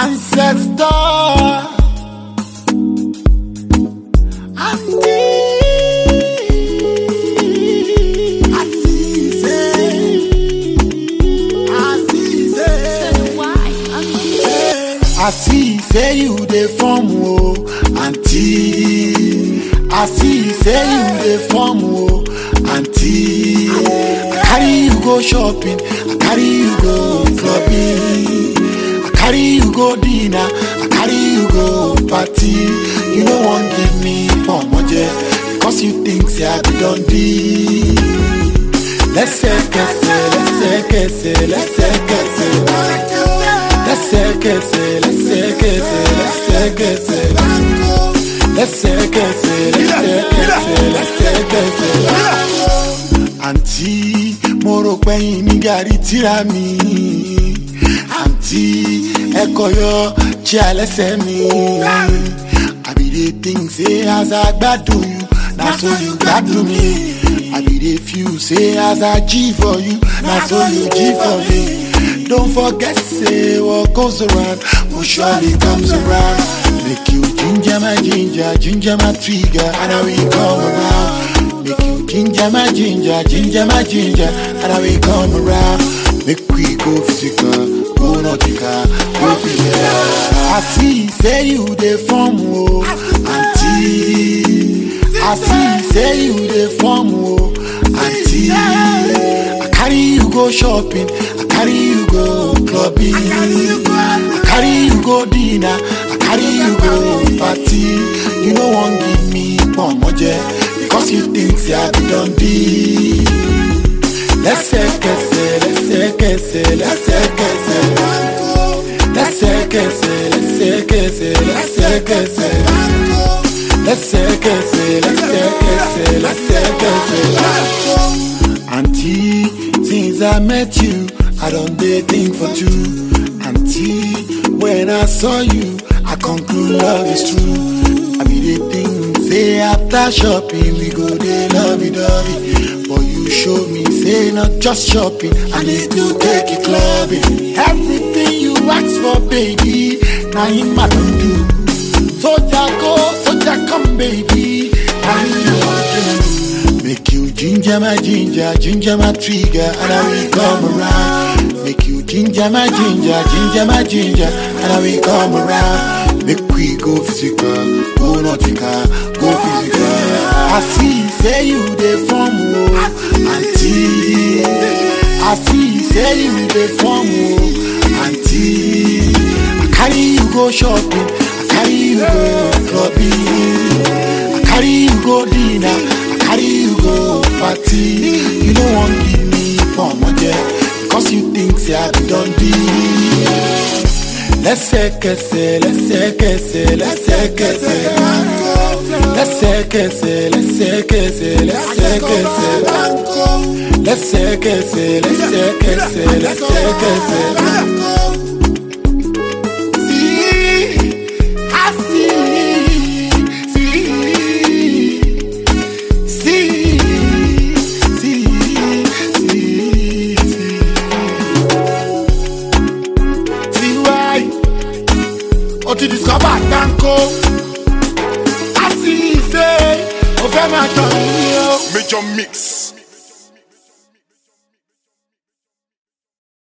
ancestor. I see, say you dey form o, auntie. I see, say you dey form o, auntie. I carry you go shopping, I carry you go clubbing, I carry you go dinner, I carry you go party. You no wan give me pomoje, cause you think say I be done be. Let's say, Auntie, mo rò pé yín ní gàrí tíra mi. Auntie, ẹ̀kọ́yọ̀ ṣe àlẹ́sẹ̀ mi. I be dey think say as I gbádùn you, na so you gbádùn me. I be dey feel say as I G for you, na so you G for me. Don't forget say what goes around will surely comes around. Make you ginger my ginger, ginger my trigger, and I will come around. Make you ginger my ginger, ginger my ginger, and I will come around. Make we go physical, go nautical, go physical. I see, say you dey form o, auntie. I see, say you dey form o, auntie. I carry you go shopping, I carry you go clubbing, I carry you go dinner, I carry you go party. You no wan give me pomoje, because you think say I be done be. Let's say, Auntie, since I met you, I don't dey think for two. Auntie, when I saw you, I conclude love is true. I be dey think, say after shopping, we go dey lovey-dovey. But you show me, say not just shopping, I need to take you clubbing. Everything you ask for, baby, now you ma don't do. Soldier come, baby, now you do. Make you ginger my ginger, ginger my trigger, and I will come around. Make you ginger my ginger, ginger my ginger, and I will come around. Make we go physical, go nautical, go physical. I see, say you dey form o, auntie. I see, say you dey form o, auntie. I carry you go shopping, I carry you go clubbing, I carry you go dinner, I carry you go party. You no wan give me pomoje, because you think say I be done be. Let's say, to discover Danko. I see, say, oh, Major Mix.